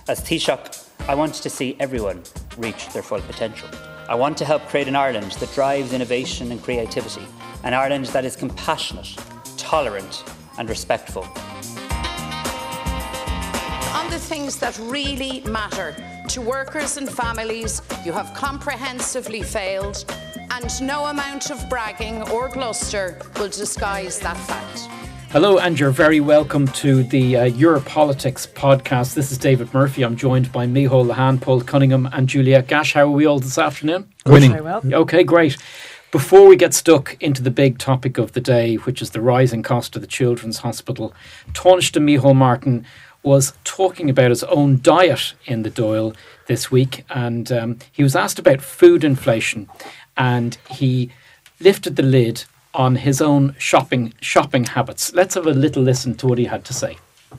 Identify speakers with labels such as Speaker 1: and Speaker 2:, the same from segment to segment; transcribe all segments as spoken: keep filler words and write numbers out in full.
Speaker 1: As Taoiseach, I want to see everyone reach their full potential. I want to help create an Ireland that drives innovation and creativity, an Ireland that is compassionate, tolerant and respectful.
Speaker 2: On the things that really matter to workers and families, you have comprehensively failed, and no amount of bragging or bluster will disguise that fact.
Speaker 3: Hello, and you're very welcome to the uh, Europolitics podcast. This is David Murphy. I'm joined by Micheál Lehane, Paul Cunningham and Juliette Gash. How are we all this afternoon?
Speaker 4: Winning.
Speaker 5: Very well.
Speaker 3: Okay, great. Before we get stuck into the big topic of the day, which is the rising cost of the Children's Hospital, Taoiseach Micheál Martin was talking about his own diet in the Dáil this week, and um, he was asked about food inflation, and he lifted the lid on his own shopping shopping habits. Let's have a little listen to what he had to say.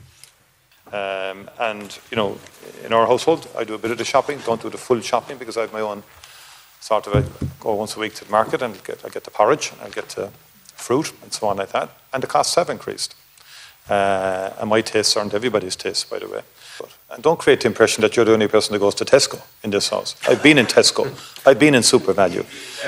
Speaker 4: Um, and, you know, in our household, I do a bit of the shopping, don't do the full shopping because I have my own sort of, I go once a week to the market and get, I get the porridge, I'll get the fruit and so on like that. And the costs have increased. Uh, and my tastes aren't everybody's tastes, by the way. But, and don't create the impression that you're the only person that goes to Tesco in this house. I've been in Tesco. I've been in Super Value.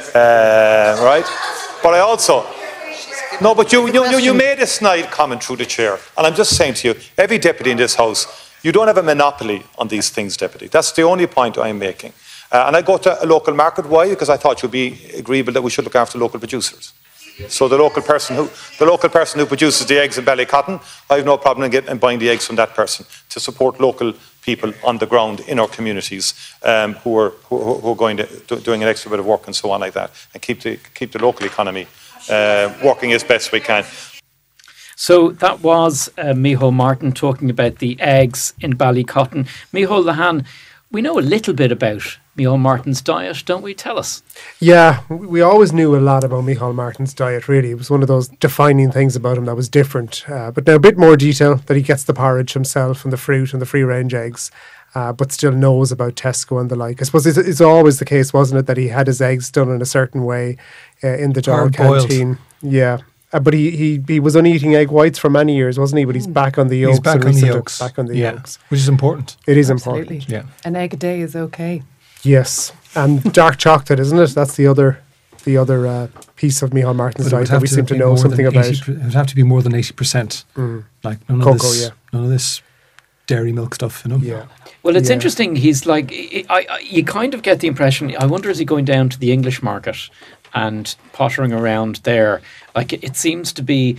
Speaker 4: Uh, right? But I also... No, but you, you, you, you made a snide comment through the chair. And I'm just saying to you, every deputy in this house, you don't have a monopoly on these things, deputy. That's the only point I'm making. Uh, and I go to a local market. Why? Because I thought you'd be agreeable that we should look after local producers. So the local person who the local person who produces the eggs in Ballycotton, I have no problem in, getting, in buying the eggs from that person to support local people on the ground in our communities um, who are who, who are going to do, doing an extra bit of work and so on like that, and keep the keep the local economy uh, working as best we can.
Speaker 3: So that was uh, Micheál Martin talking about the eggs in Ballycotton. Micheál Lehane, we know a little bit about Micheál Martin's diet, don't we? Tell us.
Speaker 5: Yeah, we always knew a lot about Micheál Martin's diet, really. It was one of those defining things about him that was different. Uh, but now a bit more detail, that he gets the porridge himself and the fruit and the free-range eggs, uh, but still knows about Tesco and the like. I suppose it's, it's always the case, wasn't it, that he had his eggs done in a certain way uh, in the Dáil canteen. Yeah. Uh, but he, he he was on eating egg whites for many years, wasn't he? But he's back on the yolks.
Speaker 6: He's back on the yolks.
Speaker 5: Back on the
Speaker 6: yeah.
Speaker 5: yolks.
Speaker 6: Which is important.
Speaker 5: It is
Speaker 7: Absolutely.
Speaker 5: important.
Speaker 6: Yeah.
Speaker 7: An egg a day is okay.
Speaker 5: Yes. And dark chocolate, isn't it? That's the other the other uh, piece of Micheál Martin's diet that we seem to know something about.
Speaker 6: It would have to be more than eighty percent.
Speaker 5: Mm.
Speaker 6: Like none
Speaker 5: Cocoa,
Speaker 6: of this,
Speaker 5: yeah.
Speaker 6: none of this dairy milk stuff, you know?
Speaker 5: Yeah.
Speaker 3: Well, it's
Speaker 5: Yeah.
Speaker 3: interesting. He's like, I, I, you kind of get the impression, I wonder, is he going down to the English market and pottering around there? Like, it, it seems to be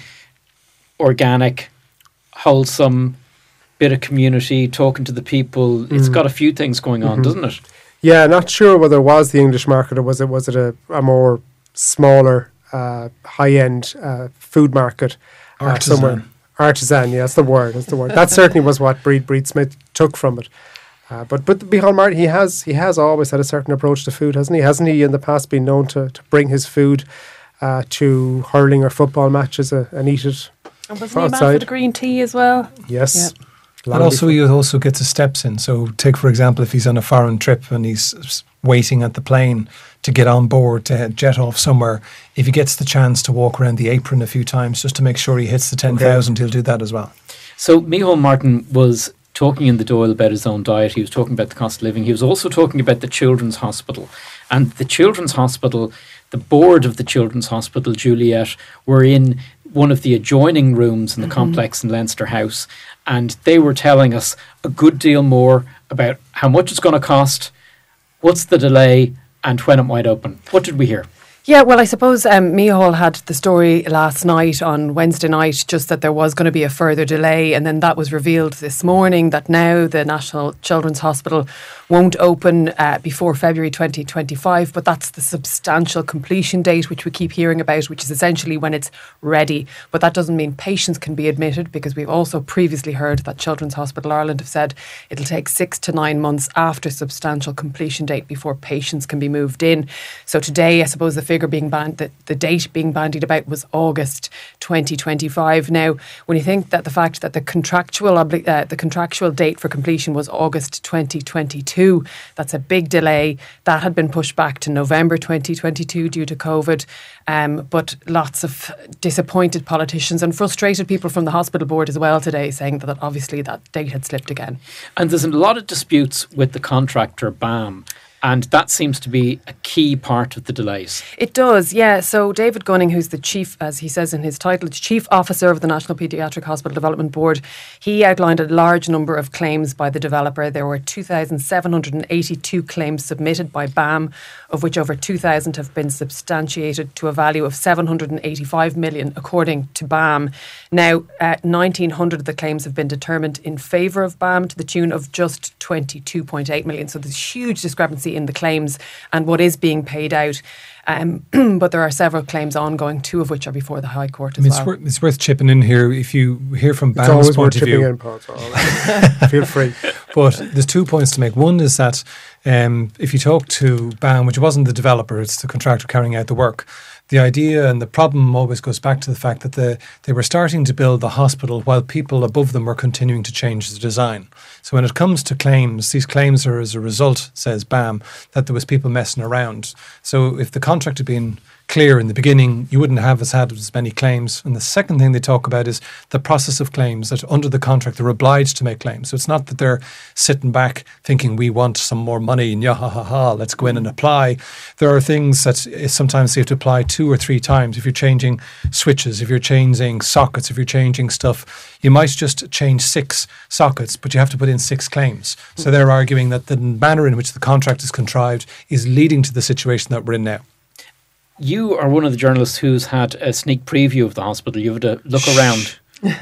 Speaker 3: organic, wholesome, bit of community, talking to the people. It's
Speaker 5: Mm.
Speaker 3: got a few things going on,
Speaker 5: Mhm.
Speaker 3: doesn't it?
Speaker 5: Yeah, not sure whether it was the English market or was it was it a, a more smaller, uh, high-end uh, food market uh,
Speaker 6: Artisan.
Speaker 5: somewhere. Artisan, yeah, that's the word. That's the word. That certainly was what Breed Breed Smith took from it. Uh, but but Micheál Martin, he has he has always had a certain approach to food, hasn't he? Hasn't he in the past been known to, to bring his food uh, to hurling or football matches uh, and eat it
Speaker 7: And wasn't he mad for
Speaker 5: outside?
Speaker 7: the green tea as well?
Speaker 5: Yes.
Speaker 7: Yeah.
Speaker 5: Long
Speaker 6: And also,
Speaker 5: before-
Speaker 6: he also gets his steps in. So, take for example, if he's on a foreign trip and he's s- waiting at the plane to get on board to head- jet off somewhere, if he gets the chance to walk around the apron a few times just to make sure he hits the ten thousand, he'll do that as well.
Speaker 3: So Micheál Martin was talking in the Dáil about his own diet. He was talking about the cost of living. He was also talking about the Children's Hospital. And the Children's Hospital, the board of the Children's Hospital, Juliette, were in one of the adjoining rooms in the
Speaker 7: Mm-hmm.
Speaker 3: complex in Leinster House. And they were telling us a good deal more about how much it's going to cost, what's the delay, and when it might open. What did we hear?
Speaker 7: Yeah, well, I suppose um, Micheál had the story last night on Wednesday night, just that there was going to be a further delay, and then that was revealed this morning that now the National Children's Hospital won't open uh, before February twenty twenty-five, but that's the substantial completion date which we keep hearing about, which is essentially when it's ready. But that doesn't mean patients can be admitted, because we've also previously heard that Children's Hospital Ireland have said it'll take six to nine months after substantial completion date before patients can be moved in. So today, I suppose the figure being banned, the, the date being bandied about was August twenty twenty-five. Now, when you think that the fact that the contractual obli- uh, the contractual date for completion was August twenty twenty-two, that's a big delay. That had been pushed back to November twenty twenty-two due to COVID. Um, but lots of disappointed politicians and frustrated people from the hospital board as well today, saying that obviously that date had slipped again.
Speaker 3: And there's a lot of disputes with the contractor B A M. And that seems to be a key part of the delays.
Speaker 7: It does, yeah. So David Gunning, who's the chief, as he says in his title, chief officer of the National Paediatric Hospital Development Board, he outlined a large number of claims by the developer. There were two thousand seven hundred eighty-two claims submitted by B A M, of which over two thousand have been substantiated to a value of seven hundred eighty-five million, according to B A M. Now, uh, nineteen hundred of the claims have been determined in favour of B A M to the tune of just twenty-two point eight million. So there's huge discrepancy in the claims and what is being paid out. Um, but there are several claims ongoing, two of which are before the High Court as
Speaker 6: I mean, it's
Speaker 7: well.
Speaker 6: Worth, it's worth chipping in here. If you hear from B A M's
Speaker 5: It's always worth
Speaker 6: point of
Speaker 5: chipping
Speaker 6: view,
Speaker 5: in, Paul. So I'll- feel free.
Speaker 6: But there's two points to make. One is that um, if you talk to B A M, which wasn't the developer, it's the contractor carrying out the work, the idea and the problem always goes back to the fact that the, they were starting to build the hospital while people above them were continuing to change the design. So when it comes to claims, these claims are as a result, says B A M, that there was people messing around. So if the contract had been clear in the beginning, you wouldn't have as had as many claims. And the second thing they talk about is the process of claims, that under the contract they're obliged to make claims. So it's not that they're sitting back thinking we want some more money and yeah ha ha ha, let's go in and apply. There are things that sometimes you have to apply two or three times. If you're changing switches, if you're changing sockets, if you're changing stuff, you might just change six sockets, but you have to put in six claims. So they're arguing that the manner in which the contract is contrived is leading to the situation that we're in now.
Speaker 3: You are one of the journalists who's had a sneak preview of the hospital. You had a look around.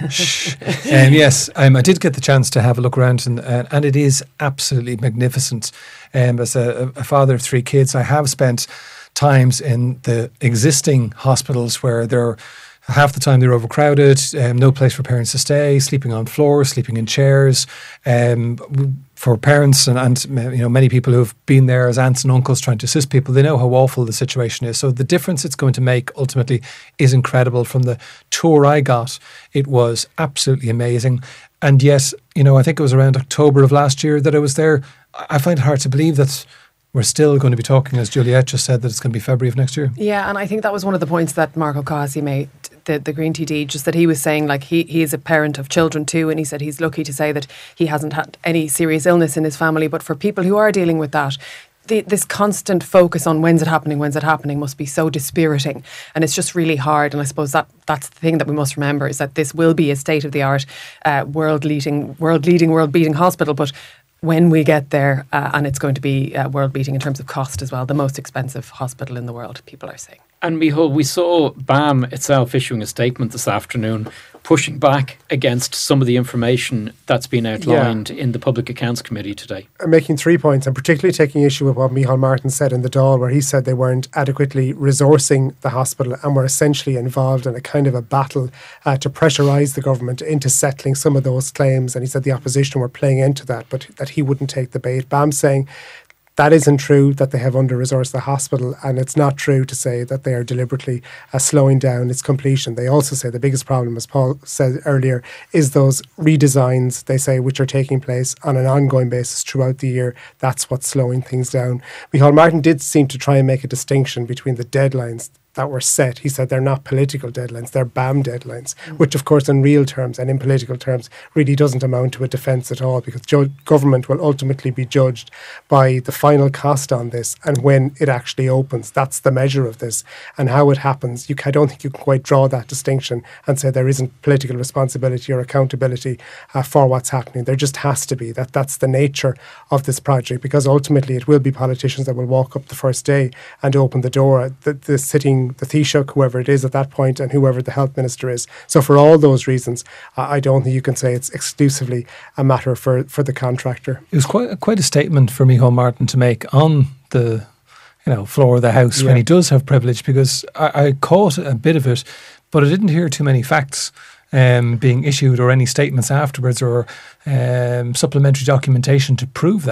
Speaker 6: um, yes, um, I did get the chance to have a look around, and, uh, and it is absolutely magnificent. Um, as a, a father of three kids, I have spent times in the existing hospitals where they're half the time they're overcrowded, um, no place for parents to stay, sleeping on floors, sleeping in chairs. Um, for parents and, and you know many people who have been there as aunts and uncles trying to assist people, they know how awful the situation is. So the difference it's going to make ultimately is incredible. From the tour I got, it was absolutely amazing. And yet, you know, I think it was around October of last year that I was there. I find it hard to believe that we're still going to be talking, as Juliette just said, that it's going to be February of next year.
Speaker 7: Yeah, and I think that was one of the points that Mark O'Casey made, the, the Green T D, just that he was saying, like, he, he is a parent of children too, and he said he's lucky to say that he hasn't had any serious illness in his family. But for people who are dealing with that, the, this constant focus on when's it happening, when's it happening must be so dispiriting. And it's just really hard. And I suppose that that's the thing that we must remember, is that this will be a state-of-the-art, uh, world-leading, world-leading, world-beating hospital. But when we get there, uh, and it's going to be uh, world-beating in terms of cost as well, the most expensive hospital in the world, people are saying.
Speaker 3: And Micheál, we saw B A M itself issuing a statement this afternoon pushing back against some of the information that's been outlined yeah. in the Public Accounts Committee today.
Speaker 5: I'm making three points, and particularly taking issue with what Micheál Martin said in the Dáil, where he said they weren't adequately resourcing the hospital and were essentially involved in a kind of a battle uh, to pressurise the government into settling some of those claims. And he said the opposition were playing into that, but that he wouldn't take the bait. B A M saying that isn't true, that they have under-resourced the hospital, and it's not true to say that they are deliberately uh, slowing down its completion. They also say the biggest problem, as Paul said earlier, is those redesigns, they say, which are taking place on an ongoing basis throughout the year. That's what's slowing things down. Micheál Martin did seem to try and make a distinction between the deadlines that were set. He said they're not political deadlines, they're B A M deadlines, mm. which of course in real terms and in political terms really doesn't amount to a defence at all, because ju- government will ultimately be judged by the final cost on this and when it actually opens. That's the measure of this, and how it happens. You, I don't think you can quite draw that distinction and say there isn't political responsibility or accountability uh, for what's happening. There just has to be. That That's the nature of this project, because ultimately it will be politicians that will walk up the first day and open the door. The, the sitting the Taoiseach, whoever it is at that point, and whoever the health minister is. So for all those reasons, uh, I don't think you can say it's exclusively a matter for, for the contractor.
Speaker 6: It was quite quite a statement for Micheál Martin to make on the you know floor of the House yeah. when he does have privilege, because I, I caught a bit of it, but I didn't hear too many facts um, being issued or any statements afterwards or um, supplementary documentation to prove that.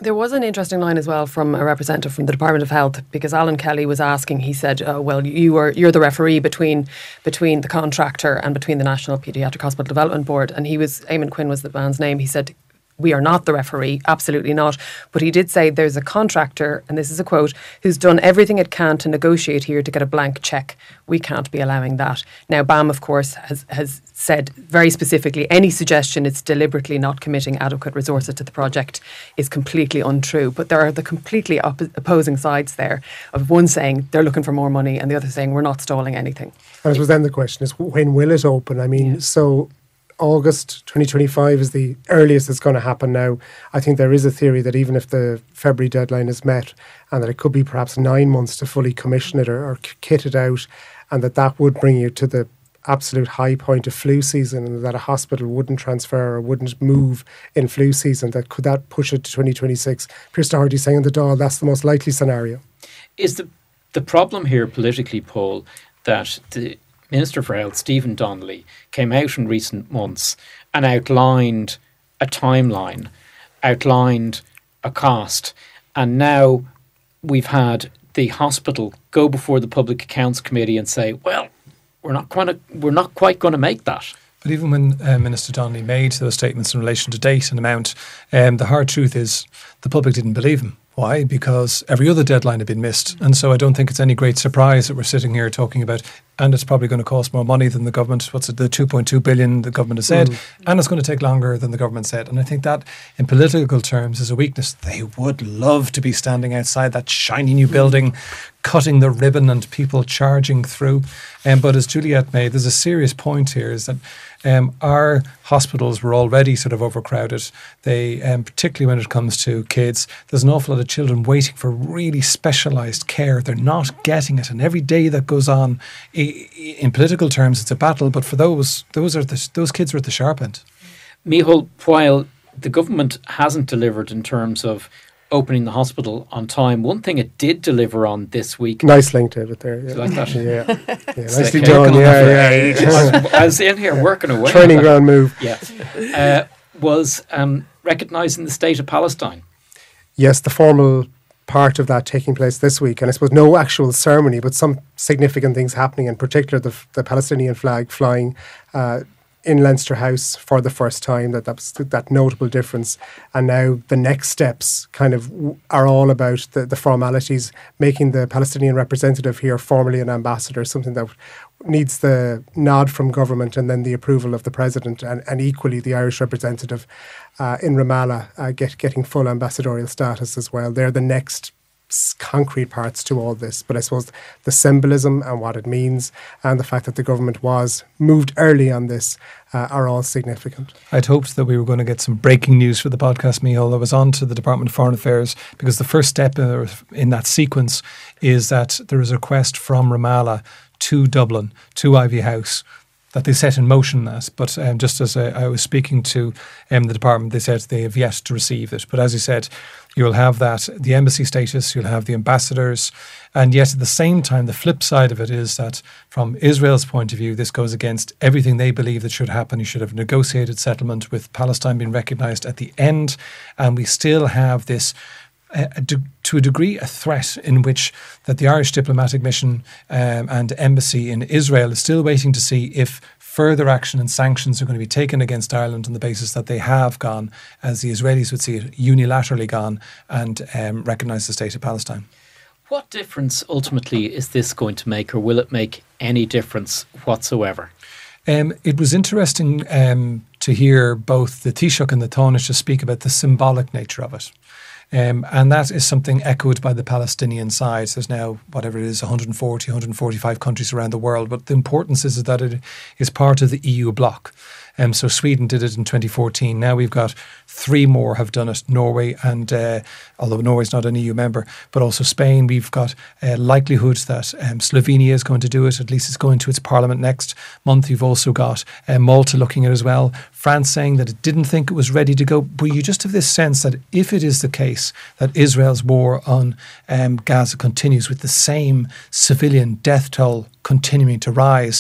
Speaker 7: There was an interesting line as well from a representative from the Department of Health, because Alan Kelly was asking, he said, oh, well, you are, you're the referee between between the contractor and between the National Paediatric Hospital Development Board. And he was, Eamon Quinn was the man's name, he said, we are not the referee, absolutely not. But he did say there's a contractor, and this is a quote, who's done everything it can to negotiate here to get a blank cheque. We can't be allowing that. Now, B A M, of course, has, has said very specifically any suggestion it's deliberately not committing adequate resources to the project is completely untrue. But there are the completely op- opposing sides there, of one saying they're looking for more money and the other saying we're not stalling anything.
Speaker 5: And I suppose then the question is, when will it open? I mean, yeah. so... August twenty twenty-five is the earliest it's going to happen now. I think there is a theory that even if the February deadline is met, and that it could be perhaps nine months to fully commission it or, or kit it out, and that that would bring you to the absolute high point of flu season, and that a hospital wouldn't transfer or wouldn't move in flu season, that could that push it to twenty twenty-six? Pierce Doherty saying in the Dáil that's the most likely scenario.
Speaker 3: Is the the problem here politically, Paul, that the Minister for Health, Stephen Donnelly, came out in recent months and outlined a timeline, outlined a cost, and now we've had the hospital go before the Public Accounts Committee and say, well, we're not quite, we're not quite going to make that.
Speaker 6: But even when uh, Minister Donnelly made those statements in relation to date and amount, um, the hard truth is the public didn't believe him. Why? Because every other deadline had been missed. And so I don't think it's any great surprise that we're sitting here talking about, and it's probably going to cost more money than the government, what's it, the two point two billion the government has said, mm. and it's going to take longer than the government said. And I think that in political terms is a weakness. They would love to be standing outside that shiny new building, cutting the ribbon and people charging through. Um, but as Juliet made, there's a serious point here, is that Um, our hospitals were already sort of overcrowded. They, um, particularly when it comes to kids, there's an awful lot of children waiting for really specialised care. They're not getting it, and every day that goes on, I- in political terms, it's a battle. But for those, those are the, those kids are at the sharp end.
Speaker 3: Micheál, while the government hasn't delivered in terms of opening the hospital on time, one thing it did deliver on this week.
Speaker 5: Nice link, David, there. Yeah.
Speaker 3: Like that?
Speaker 5: Yeah. yeah nicely
Speaker 3: like
Speaker 5: done. Yeah, yeah. yeah.
Speaker 3: I was in here working away.
Speaker 5: Training ground move.
Speaker 3: Yeah. Uh, was um, recognising the state of Palestine.
Speaker 5: Yes, the formal part of that taking place this week. And I suppose no actual ceremony, but some significant things happening, in particular the, the Palestinian flag flying uh, in Leinster House for the first time, that that's that notable difference. And now the next steps kind of are all about the, the formalities, making the Palestinian representative here formally an ambassador, something that needs the nod from government and then the approval of the president, and, and equally the Irish representative uh, in Ramallah uh, get, getting full ambassadorial status as well. They're the next concrete parts to all this. But I suppose the symbolism and what it means, and the fact that the government was moved early on this, uh, are all significant.
Speaker 6: I'd hoped that we were going to get some breaking news for the podcast, Micheál. I was on to the Department of Foreign Affairs, because the first step in that sequence is that there is a request from Ramallah to Dublin, to Ivy House, that they set in motion that. But um, just as I, I was speaking to um, the department, they said they have yet to receive it. But as you said, you'll have that, the embassy status, you'll have the ambassadors. And yet at the same time, the flip side of it is that from Israel's point of view, this goes against everything they believe that should happen. You should have a negotiated settlement with Palestine being recognised at the end. And we still have this, uh, to a degree, a threat in which that the Irish diplomatic mission um, and embassy in Israel is still waiting to see if further action and sanctions are going to be taken against Ireland on the basis that they have gone, as the Israelis would see it, unilaterally gone and um, recognised the state of Palestine.
Speaker 3: What difference ultimately is this going to make, or will it make any difference whatsoever?
Speaker 6: Um, it was interesting um, to hear both the Taoiseach and the Taoiseach speak about the symbolic nature of it. Um, and that is something echoed by the Palestinian side. There's now, whatever it is, one hundred forty, one hundred forty-five countries around the world. But the importance is that it is part of the E U bloc. Um, so Sweden did it in twenty fourteen. Now we've got three more have done it. Norway, and uh, although Norway's not an E U member, but also Spain. We've got uh, likelihood that um, Slovenia is going to do it. At least it's going to its parliament next month. You've also got uh, Malta looking at it as well. France saying that it didn't think it was ready to go. But you just have this sense that if it is the case that Israel's war on um, Gaza continues with the same civilian death toll continuing to rise,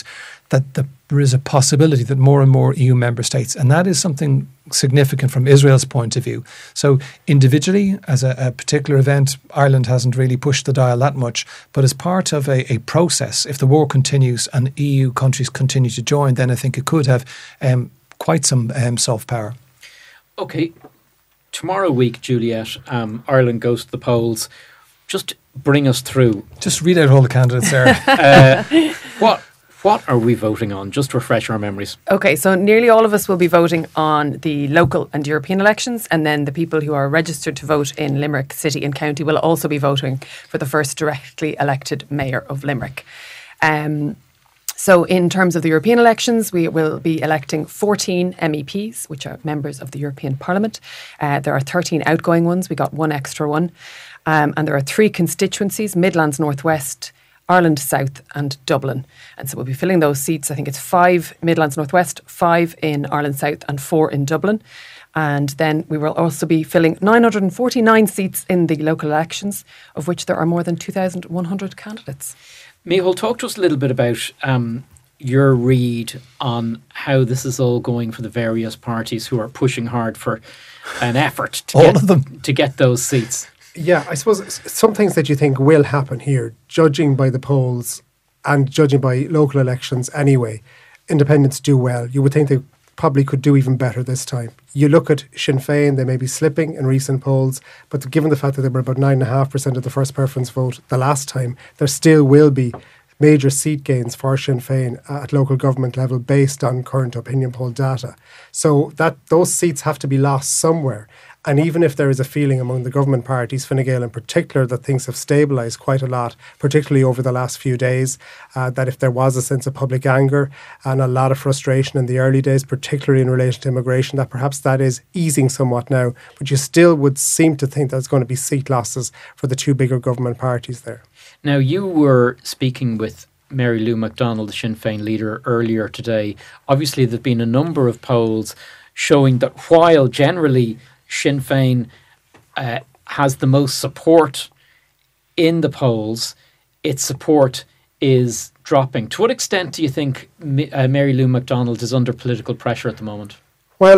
Speaker 6: that the, there is a possibility that more and more E U member states, and that is something significant from Israel's point of view. So individually, as a, a particular event, Ireland hasn't really pushed the dial that much, but as part of a, a process, if the war continues and E U countries continue to join, then I think it could have um, quite some um, soft power.
Speaker 3: Okay, tomorrow week, Juliet, um, Ireland goes to the polls. Just bring us through.
Speaker 6: Just read out all the candidates there.
Speaker 3: uh, what What are we voting on? Just to refresh our memories.
Speaker 7: Okay, so nearly all of us will be voting on the local and European elections, and then the people who are registered to vote in Limerick City and County will also be voting for the first directly elected mayor of Limerick. Um, so in terms of the European elections, we will be electing fourteen M E Ps, which are members of the European Parliament. Uh, there are thirteen outgoing ones. We got one extra one. Um, and there are three constituencies, Midlands Northwest, Ireland South and Dublin. And so we'll be filling those seats. I think it's five Midlands Northwest, five in Ireland South and four in Dublin. And then we will also be filling nine hundred forty-nine seats in the local elections, of which there are more than two thousand one hundred candidates.
Speaker 3: Micheál, talk to us a little bit about um, your read on how this is all going for the various parties who are pushing hard for an effort to,
Speaker 6: all
Speaker 3: get,
Speaker 6: of them.
Speaker 3: to get those seats.
Speaker 5: Yeah, I suppose some things that you think will happen here, judging by the polls and judging by local elections anyway, independents do well. You would think they probably could do even better this time. You look at Sinn Féin, they may be slipping in recent polls, but given the fact that they were about nine point five percent of the first preference vote the last time, there still will be major seat gains for Sinn Féin at local government level based on current opinion poll data. So that those seats have to be lost somewhere. And even if there is a feeling among the government parties, Fine Gael in particular, that things have stabilised quite a lot, particularly over the last few days, uh, that if there was a sense of public anger and a lot of frustration in the early days, particularly in relation to immigration, that perhaps that is easing somewhat now. But you still would seem to think there's going to be seat losses for the two bigger government parties there.
Speaker 3: Now, you were speaking with Mary Lou McDonald, the Sinn Féin leader, earlier today. Obviously, there have been a number of polls showing that while generally Sinn Féin uh, has the most support in the polls, its support is dropping. To what extent do you think uh, Mary Lou McDonald is under political pressure at the moment?
Speaker 5: Well,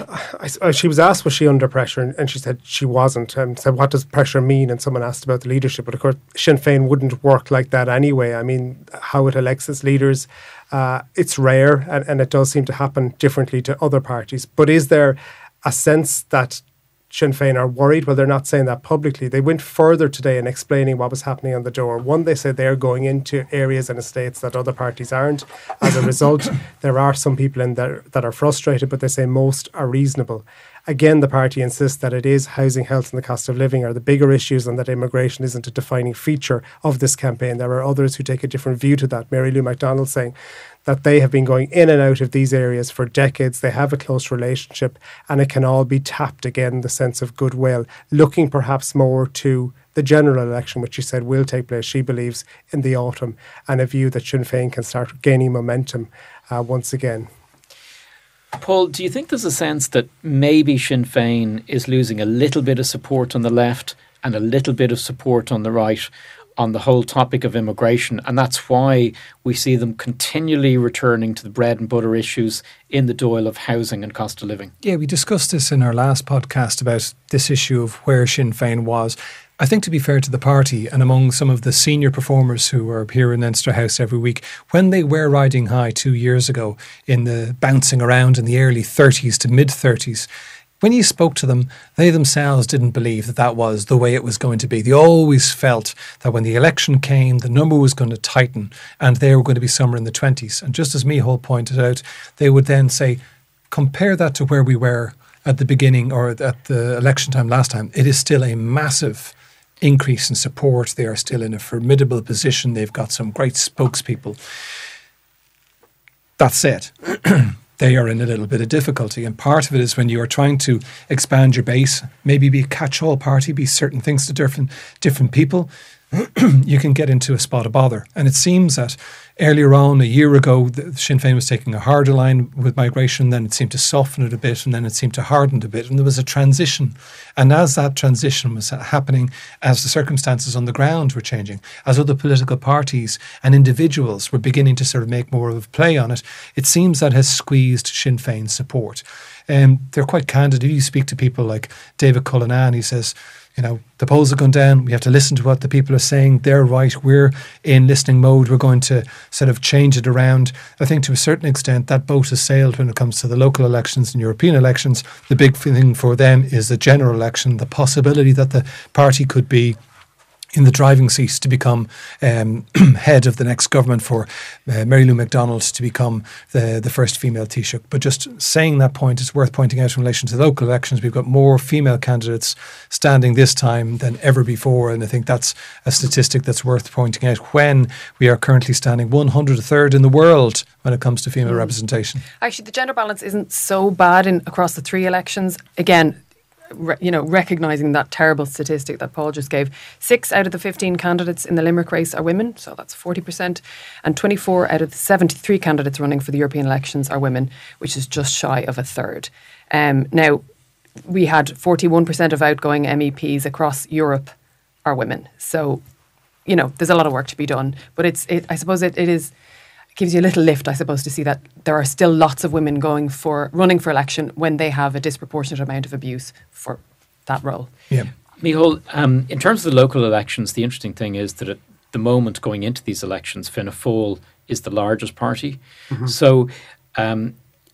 Speaker 5: I, I, she was asked was she under pressure, and, and she said she wasn't. And said, what does pressure mean? And someone asked about the leadership. But of course, Sinn Féin wouldn't work like that anyway. I mean, how it elects its leaders, uh, it's rare, and, and it does seem to happen differently to other parties. But is there a sense that Sinn Féin are worried? Well, they're not saying that publicly. They went further today in explaining what was happening on the door. One, they said they're going into areas and estates that other parties aren't. As a result, there are some people in there that are frustrated, but they say most are reasonable. Again, the party insists that it is housing, health and the cost of living are the bigger issues, and that immigration isn't a defining feature of this campaign. There are others who take a different view to that. Mary Lou McDonald saying that they have been going in and out of these areas for decades. They have a close relationship, and it can all be tapped again, the sense of goodwill, looking perhaps more to the general election, which she said will take place, she believes, in the autumn, and a view that Sinn Féin can start gaining momentum uh, once again.
Speaker 3: Paul, do you think there's a sense that maybe Sinn Féin is losing a little bit of support on the left and a little bit of support on the right on the whole topic of immigration, and that's why we see them continually returning to the bread and butter issues in the Dáil of housing and cost of living?
Speaker 6: Yeah, we discussed this in our last podcast about this issue of where Sinn Féin was. I think, to be fair to the party and among some of the senior performers who are here in Leinster House every week, when they were riding high two years ago in the bouncing around in the early thirties to mid thirties, when you spoke to them, they themselves didn't believe that that was the way it was going to be. They always felt that when the election came, the number was going to tighten and they were going to be somewhere in the twenties. And just as Micheál pointed out, they would then say, compare that to where we were at the beginning or at the election time last time. It is still a massive increase in support. They are still in a formidable position. They've got some great spokespeople. That said, they are in a little bit of difficulty. And part of it is when you are trying to expand your base, maybe be a catch-all party, be certain things to different different people, you can get into a spot of bother. And it seems that Earlier on, a year ago, the, Sinn Féin was taking a harder line with migration, then it seemed to soften it a bit, and then it seemed to harden it a bit, and there was a transition. And as that transition was happening, as the circumstances on the ground were changing, as other political parties and individuals were beginning to sort of make more of a play on it, it seems that has squeezed Sinn Féin's support. Um, they're quite candid. If you speak to people like David Cullinan, he says, you know, the polls have gone down. We have to listen to what the people are saying. They're right. We're in listening mode. We're going to sort of change it around. I think to a certain extent that boat has sailed when it comes to the local elections and European elections. The big thing for them is the general election, the possibility that the party could be in the driving seat to become um, head of the next government, for uh, Mary Lou McDonald to become the, the first female Taoiseach. But just saying that point, it's worth pointing out in relation to the local elections, we've got more female candidates standing this time than ever before. And I think that's a statistic that's worth pointing out when we are currently standing one hundred third in the world when it comes to female mm. representation.
Speaker 7: Actually, the gender balance isn't so bad in across the three elections. Again, Re, you know, recognising that terrible statistic that Paul just gave, six out of the fifteen candidates in the Limerick race are women, so that's forty percent, and twenty-four out of the seventy-three candidates running for the European elections are women, which is just shy of a third. Um, now, we had forty-one percent of outgoing M E Ps across Europe are women, so, you know, there's a lot of work to be done, but it's, it, I suppose it, it is... gives you a little lift, I suppose, to see that there are still lots of women going for running for election when they have a disproportionate amount of abuse for that role.
Speaker 6: Yeah,
Speaker 3: Micheál, um, in terms of the local elections, the interesting thing is that at the moment going into these elections, Fianna Fáil is the largest party. Mm-hmm. So um,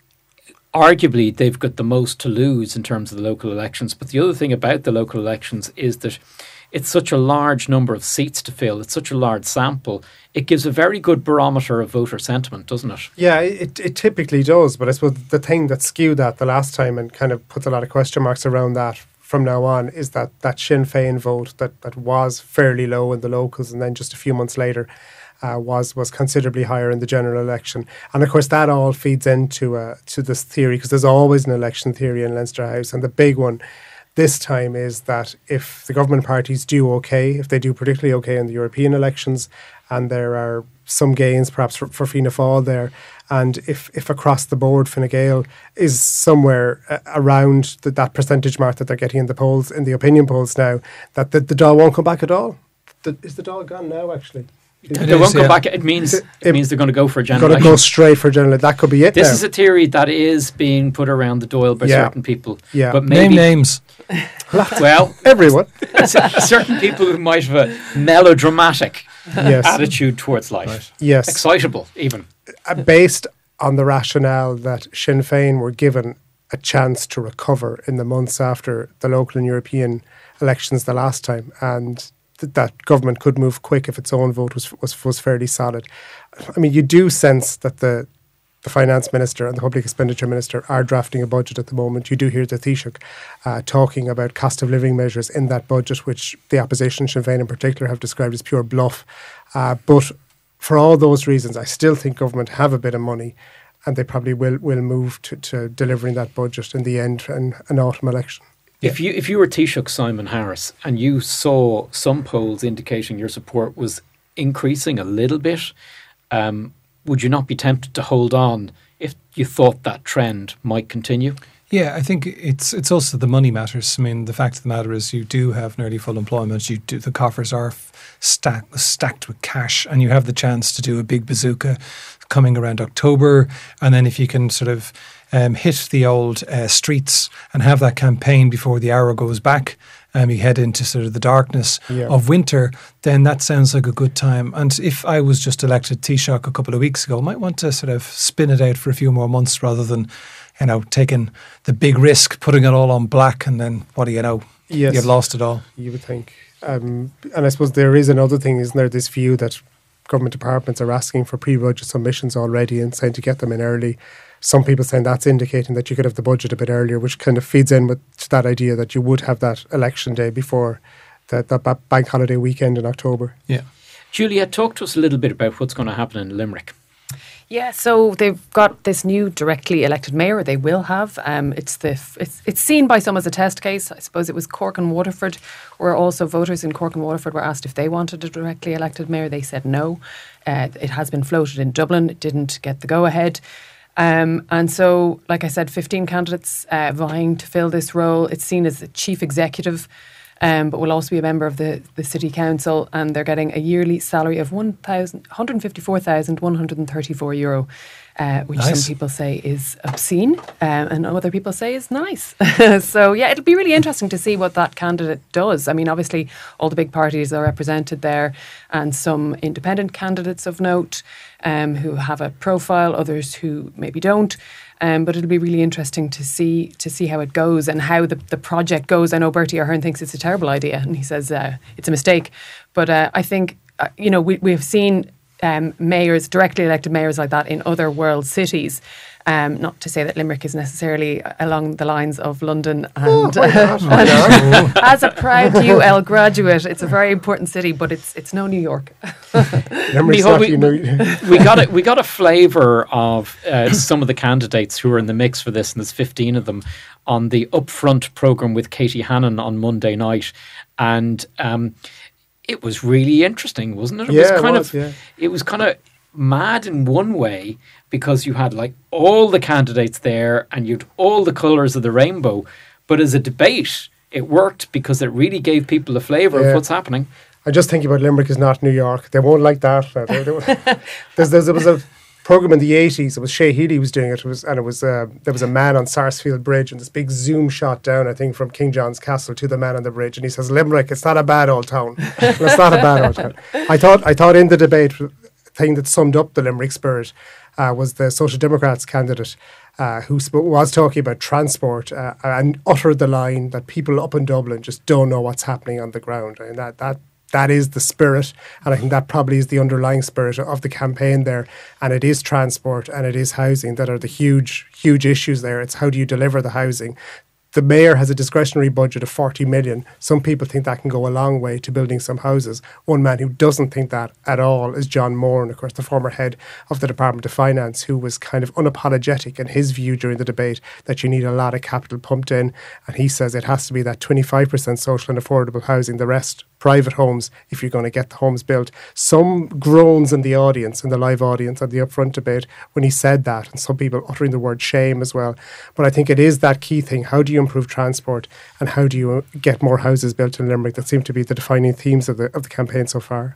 Speaker 3: arguably they've got the most to lose in terms of the local elections. But the other thing about the local elections is that it's such a large number of seats to fill. It's such a large sample. It gives a very good barometer of voter sentiment, doesn't it?
Speaker 5: Yeah, it, it typically does. But I suppose the thing that skewed that the last time and kind of puts a lot of question marks around that from now on is that that Sinn Féin vote that, that was fairly low in the locals and then just a few months later uh, was was considerably higher in the general election. And of course that all feeds into uh, to this theory, because there's always an election theory in Leinster House, and the big one this time is that if the government parties do okay, if they do particularly okay in the European elections, and there are some gains perhaps for, for Fianna Fáil there, and if, if across the board Fine Gael is somewhere uh, around the, that percentage mark that they're getting in the polls, in the opinion polls now, that the, the Dáil won't come back at all. The, is the Dáil gone now, actually?
Speaker 3: It they is, won't come yeah. back. It means it, it means they're going to go for a general
Speaker 5: election. Going to go straight for a general. That could be it.
Speaker 3: This
Speaker 5: now.
Speaker 3: is a theory that is being put around the Dáil by
Speaker 5: yeah.
Speaker 3: certain people.
Speaker 5: Yeah.
Speaker 3: But maybe,
Speaker 6: Name names.
Speaker 3: Well,
Speaker 5: everyone.
Speaker 3: Certain people who might have a melodramatic
Speaker 5: yes.
Speaker 3: attitude towards life.
Speaker 5: Right. Yes.
Speaker 3: Excitable, even.
Speaker 5: Uh, based on the rationale that Sinn Féin were given a chance to recover in the months after the local and European elections the last time, and that government could move quick if its own vote was, was was fairly solid. I mean, you do sense that the the finance minister and the public expenditure minister are drafting a budget at the moment. You do hear the Taoiseach uh, talking about cost of living measures in that budget, which the opposition, Sinn Féin in particular, have described as pure bluff. Uh, but for all those reasons, I still think government have a bit of money, and they probably will will move to, to delivering that budget in the end in an autumn election.
Speaker 3: If you if you were Taoiseach Simon Harris and you saw some polls indicating your support was increasing a little bit, um, would you not be tempted to hold on if you thought that trend might continue?
Speaker 6: Yeah, I think it's it's also the money matters. I mean, the fact of the matter is you do have nearly full employment. You do, the coffers are stacked stacked with cash, and you have the chance to do a big bazooka coming around October. And then if you can sort of um, hit the old uh, streets and have that campaign before the hour goes back, and um, you head into sort of the darkness yeah. of winter, then that sounds like a good time. And if I was just elected Taoiseach a couple of weeks ago, I might want to sort of spin it out for a few more months rather than, you know, taking the big risk, putting it all on black, and then what do you know?
Speaker 5: Yes,
Speaker 6: you've lost it all.
Speaker 5: You would think. Um, and I suppose there is another thing, isn't there, this view that government departments are asking for pre-budget submissions already and saying to get them in early. Some people saying that's indicating that you could have the budget a bit earlier, which kind of feeds in with that idea that you would have that election day before that, that bank holiday weekend in October.
Speaker 6: Yeah.
Speaker 3: Juliet, talk to us a little bit about what's going to happen in Limerick.
Speaker 7: Yeah, so they've got this new directly elected mayor. They will have. Um, it's the it's it's seen by some as a test case. I suppose it was Cork and Waterford, where also voters in Cork and Waterford were asked if they wanted a directly elected mayor. They said no. Uh, it has been floated in Dublin. It didn't get the go ahead. Um, and so, like I said, fifteen candidates uh, vying to fill this role. It's seen as the chief executive. Um, but will also be a member of the, the City Council, and they're getting a yearly salary of one hundred fifty-four thousand one hundred thirty-four euro, uh, which
Speaker 6: nice.
Speaker 7: some people say is obscene, um, and other people say is nice. So, yeah, it'll be really interesting to see what that candidate does. I mean, obviously, all the big parties are represented there, and some independent candidates of note um, who have a profile, others who maybe don't. Um, but it'll be really interesting to see to see how it goes and how the, the project goes. I know Bertie Ahern thinks it's a terrible idea, and he says uh, it's a mistake. But uh, I think, uh, you know, we, we've seen um, mayors, directly elected mayors like that in other world cities. Um, not to say that Limerick is necessarily along the lines of London. And
Speaker 5: Oh, why not? Why not?
Speaker 7: as a proud U L graduate, it's a very important city, but it's it's no New York.
Speaker 5: Limerick's
Speaker 3: Micheál,
Speaker 5: not,
Speaker 3: we,
Speaker 5: you know,
Speaker 3: we got a, we got a flavour of uh, some of the candidates who are in the mix for this, and there's fifteen of them on the Upfront programme with Katie Hannon on Monday night, and um, it was really interesting, wasn't it? It
Speaker 5: Yeah,
Speaker 3: was
Speaker 5: it
Speaker 3: kind
Speaker 5: was,
Speaker 3: of
Speaker 5: yeah.
Speaker 3: it was kind of mad in one way, because you had like all the candidates there and you'd all the colours of the rainbow, but as a debate it worked because it really gave people a flavour
Speaker 5: Yeah.
Speaker 3: of what's happening.
Speaker 5: I just think about Limerick is not New York. They won't like that. Uh, they- they- there's, there's, there was a program in the eighties. It was Shea Healy was doing it. It was, and it was uh, there was a man on Sarsfield Bridge, and this big zoom shot down, I think, from King John's Castle to the man on the bridge, and he says, "Limerick, it's not a bad old town. Well, it's not a bad old town." I thought, I thought in the debate, the thing that summed up the Limerick spirit uh, was the Social Democrats candidate. Uh, who sp- was talking about transport uh, and uttered the line that people up in Dublin just don't know what's happening on the ground. And that that that is the spirit, and I think that probably is the underlying spirit of the campaign there. And it is transport and it is housing that are the huge, huge issues there. It's how do you deliver the housing? The mayor has a discretionary budget of forty million. Some people think that can go a long way to building some houses. One man who doesn't think that at all is John Moore, and of course the former head of the Department of Finance, who was kind of unapologetic in his view during the debate that you need a lot of capital pumped in. And he says it has to be that twenty-five percent social and affordable housing, the rest private homes if you're going to get the homes built. Some groans in the audience, in the live audience at the Upfront debate when he said that, and some people uttering the word shame as well. But I think it is that key thing. How do you improve transport, and how do you get more houses built in Limerick? That seem to be the defining themes of the of the campaign so far.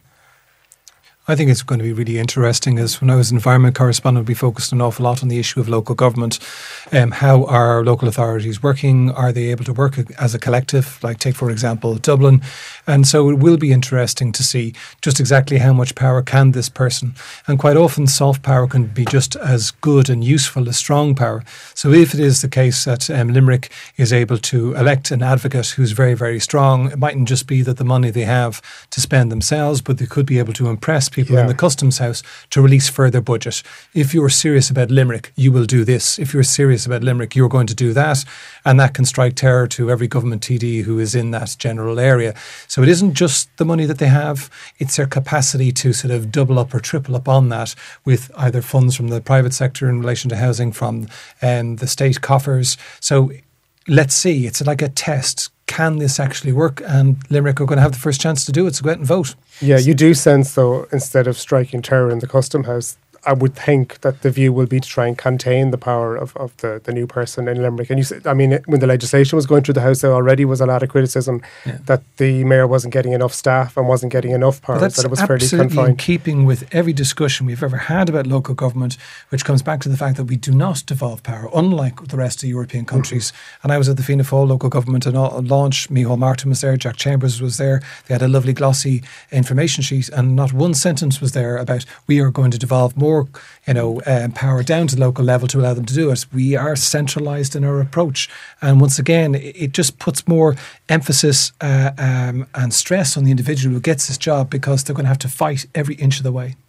Speaker 6: I think it's going to be really interesting, as when I was environment correspondent, we focused an awful lot on the issue of local government. Um, how are local authorities working? Are they able to work as a collective? Like take, for example, Dublin. And so it will be interesting to see just exactly how much power can this person. And quite often soft power can be just as good and useful as strong power. So if it is the case that um, Limerick is able to elect an advocate who's very, very strong, it mightn't just be that the money they have to spend themselves, but they could be able to impress people
Speaker 5: Yeah.
Speaker 6: in the Customs House to release further budget. If you're serious about Limerick, you will do this. If you're serious about Limerick, you're going to do that. And that can strike terror to every government T D who is in that general area. So it isn't just the money that they have, it's their capacity to sort of double up or triple up on that with either funds from the private sector in relation to housing, from um, the state coffers. So let's see, it's like a test. Can this actually work? And Limerick are going to have the first chance to do it, so go out and vote.
Speaker 5: Yeah, you do sense, though, instead of striking terror in the Custom House, I would think that the view will be to try and contain the power of, of the, the new person in Limerick. And you said, I mean, when the legislation was going through the House, there already was a lot of criticism
Speaker 6: Yeah.
Speaker 5: that the mayor wasn't getting enough staff and wasn't getting enough
Speaker 6: But
Speaker 5: powers,
Speaker 6: that's
Speaker 5: that it was fairly
Speaker 6: absolutely in
Speaker 5: confined.
Speaker 6: keeping with every discussion we've ever had about local government, which comes back to the fact that we do not devolve power, unlike the rest of European countries. Mm-hmm. And I was at the Fianna Fáil local government and launch. Micheál Martin was there, Jack Chambers was there. They had a lovely glossy information sheet, and not one sentence was there about we are going to devolve more, you know, um, power down to the local level to allow them to do it. We are centralised in our approach, and once again, it, it just puts more emphasis uh, um, and stress on the individual who gets this job, because they're going to have to fight every inch of the way.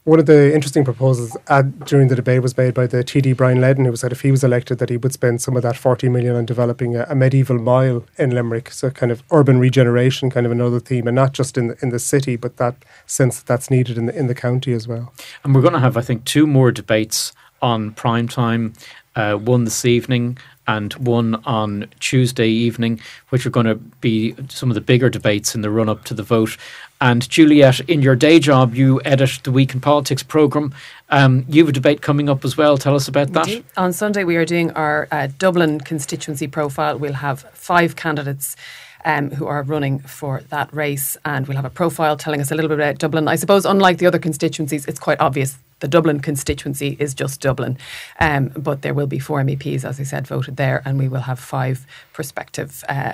Speaker 5: one of the interesting proposals at, during the debate was made by the T D Brian Ledden, who said if he was elected that he would spend some of that forty million on developing a, a medieval mile in Limerick, so kind of urban regeneration, kind of another theme, and not just in the, in the city, but that sense that that's needed in the, in the county as well.
Speaker 3: And we're going to have, I think, two more debates on prime time, uh, one this evening and one on Tuesday evening, which are going to be some of the bigger debates in the run-up to the vote. And Juliet, in your day job, you edit the Week in Politics programme. Um, you have a debate coming up as well. Tell us about that.
Speaker 7: Indeed. On Sunday, we are doing our uh, Dublin constituency profile. We'll have five candidates Um, who are running for that race, and we'll have a profile telling us a little bit about Dublin. I suppose, unlike the other constituencies, it's quite obvious the Dublin constituency is just Dublin, um, but there will be four M E Ps, as I said, voted there, and we will have five prospective uh,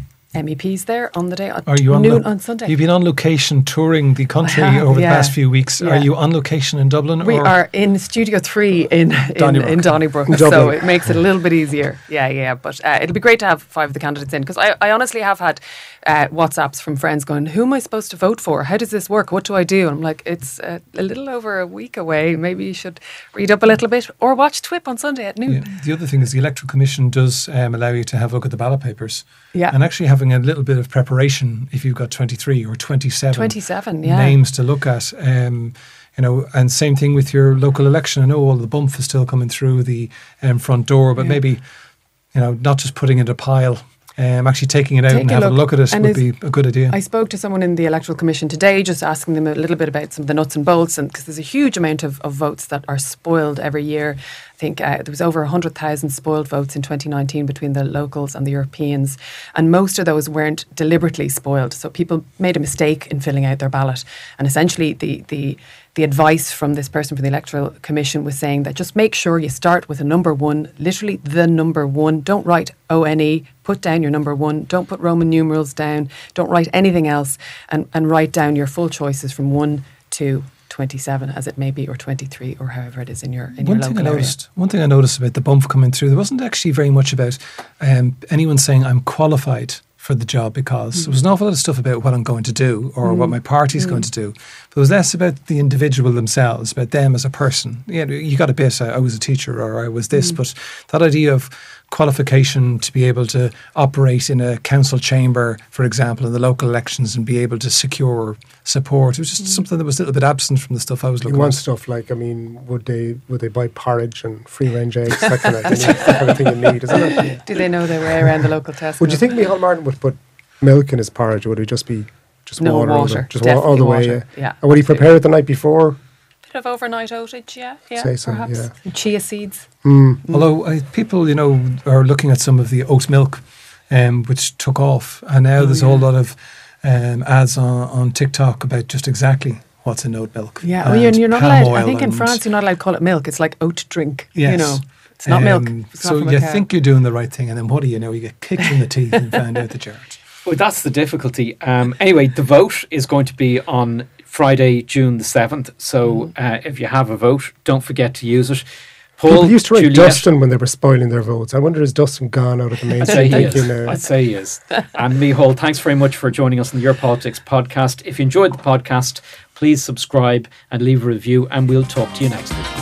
Speaker 7: M E Ps there on the day at
Speaker 6: Are you on
Speaker 7: noon
Speaker 6: lo-
Speaker 7: on Sunday.
Speaker 6: You've been on location touring the country
Speaker 7: have,
Speaker 6: over
Speaker 7: yeah.
Speaker 6: the past few weeks.
Speaker 7: Yeah.
Speaker 6: Are you on location in Dublin?
Speaker 7: We
Speaker 6: or?
Speaker 7: are in Studio three in in
Speaker 6: Donnybrook.
Speaker 7: in Donnybrook,
Speaker 5: In
Speaker 7: so
Speaker 5: Dublin.
Speaker 7: it makes it a little bit easier. Yeah, yeah. But uh, it'll be great to have five of the candidates in, because I, I honestly have had uh, WhatsApps from friends going, "Who am I supposed to vote for? How does this work? What do I do?" And I'm like, "It's uh, a little over a week away. Maybe you should read up a little bit or watch T W I P on Sunday at noon."
Speaker 6: Yeah. The other thing is the Electoral Commission does um, allow you to have a look at the ballot papers.
Speaker 7: Yeah.
Speaker 6: And actually having a little bit of preparation if you've got twenty-three or twenty-seven,
Speaker 7: twenty-seven, yeah.
Speaker 6: names to look at. Um, you know, and same thing with your local election. I know all the bump is still coming through the um, front door, but
Speaker 7: Yeah.
Speaker 6: maybe, you know, not just putting it in a pile, um, actually taking it out
Speaker 7: Take
Speaker 6: and
Speaker 7: a
Speaker 6: having a
Speaker 7: look.
Speaker 6: look at it
Speaker 7: And
Speaker 6: would
Speaker 7: is-
Speaker 6: be a good idea.
Speaker 7: I spoke to someone in the Electoral Commission today, just asking them a little bit about some of the nuts and bolts, and because there's a huge amount of, of votes that are spoiled every year. I think uh, there was over one hundred thousand spoiled votes in twenty nineteen between the locals and the Europeans, and most of those weren't deliberately spoiled. So people made a mistake in filling out their ballot, and essentially the the the advice from this person from the Electoral Commission was saying that just make sure you start with a number one, literally the number one. Don't write O N E, put down your number one. Don't put Roman numerals down. Don't write anything else, and, and write down your full choices from one to twenty-seven, as it may be, or twenty-three, or however it is in your in
Speaker 6: One
Speaker 7: your
Speaker 6: thing I
Speaker 7: local area.
Speaker 6: noticed, one thing I noticed about the bump coming through, there wasn't actually very much about um, anyone saying I'm qualified for the job, because there was an awful lot of stuff about what I'm going to do or what my party's going to do. But it was less about the individual themselves, about them as a person. You know, you got a bit, I, I was a teacher or I was this, but that idea of qualification to be able to operate in a council chamber, for example, in the local elections and be able to secure support, it was just something that was a little bit absent from the stuff I was
Speaker 5: You
Speaker 6: looking
Speaker 5: want
Speaker 6: at.
Speaker 5: stuff like, I mean, would they would they buy porridge and free range eggs, that kind of thing, that kind of thing you need, isn't it?
Speaker 7: Do they know their way around the local Tesco?
Speaker 5: Would you think Micheál Martin would put milk in his porridge, or would it just be just
Speaker 7: No,
Speaker 5: water? all
Speaker 7: water.
Speaker 5: the- just wa- all
Speaker 7: Definitely
Speaker 5: the way.
Speaker 7: water.
Speaker 5: Yeah.
Speaker 7: Yeah,
Speaker 5: And would he
Speaker 7: absolutely.
Speaker 5: prepare it the night before?
Speaker 7: Bit of overnight oatage, yeah, yeah,
Speaker 5: Say so,
Speaker 7: perhaps.
Speaker 5: yeah.
Speaker 7: And chia seeds.
Speaker 6: Although uh, people, you know, are looking at some of the oat milk, um, which took off, and now
Speaker 7: Oh,
Speaker 6: there's a whole lot of um, ads on, on TikTok about just exactly what's in oat milk.
Speaker 7: Yeah, well, you're,
Speaker 6: and
Speaker 7: you're not
Speaker 6: palm
Speaker 7: allowed. I
Speaker 6: oil
Speaker 7: think in
Speaker 6: and-
Speaker 7: France you're not allowed to call it milk. It's like oat drink.
Speaker 6: Yes.
Speaker 7: You know, it's not milk.
Speaker 6: Um,
Speaker 7: It's
Speaker 6: so
Speaker 7: not from a
Speaker 6: you
Speaker 7: cow.
Speaker 6: think you're doing the right thing, and then what do you know? You get kicked in the teeth and found out that you aren't.
Speaker 3: Well, that's the difficulty. Um, anyway, the vote is going to be on Friday, June the seventh. So uh, if you have a vote, don't forget to use it. Paul,
Speaker 5: People used to write
Speaker 3: Juliet,
Speaker 5: Dustin when they were spoiling their votes. I wonder, is Dustin gone out of the
Speaker 3: I'd say
Speaker 5: mainstream
Speaker 3: he is.
Speaker 5: thinking now?
Speaker 3: I'd say he is. And Micheál, thanks very much for joining us on the Your Politics podcast. If you enjoyed the podcast, please subscribe and leave a review, and we'll talk to you next week.